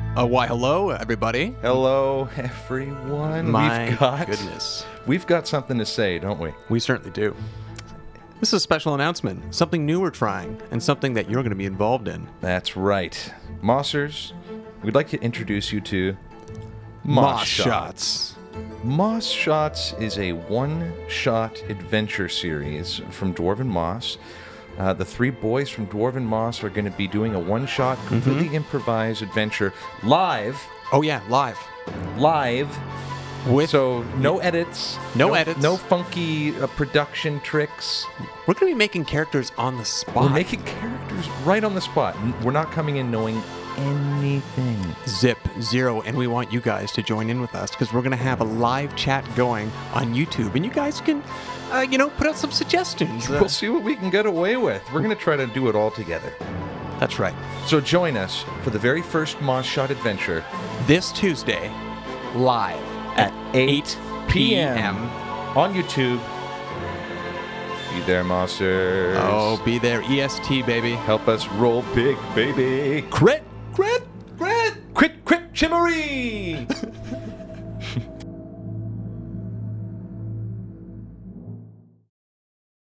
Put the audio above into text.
Why, hello, everybody. Hello, everyone. My goodness. We've got something to say, don't we? We certainly do. This is a special announcement, something new we're trying, and something that you're going to be involved in. That's right. Mossers, we'd like to introduce you to Moss Shots. Moss Shots is a one-shot adventure series from Dwarven Moss. The three boys from Dwarven Moss are going to be doing a one-shot, completely improvised adventure live. Oh, yeah, live. So no edits. No edits. No funky production tricks. We're going to be making characters on the spot. We're making characters right on the spot. We're not coming in knowing anything. Zero, and we want you guys to join in with us because we're going to have a live chat going on YouTube, and you guys can, put out some suggestions. We'll see what we can get away with. We're going to try to do it all together. That's right. So join us for the very first Moss Shot adventure This Tuesday, live at 8 p.m. on YouTube. Be there, Mossers. Oh, be there. EST, baby. Help us roll big, baby. Crit! Quit, chimmery!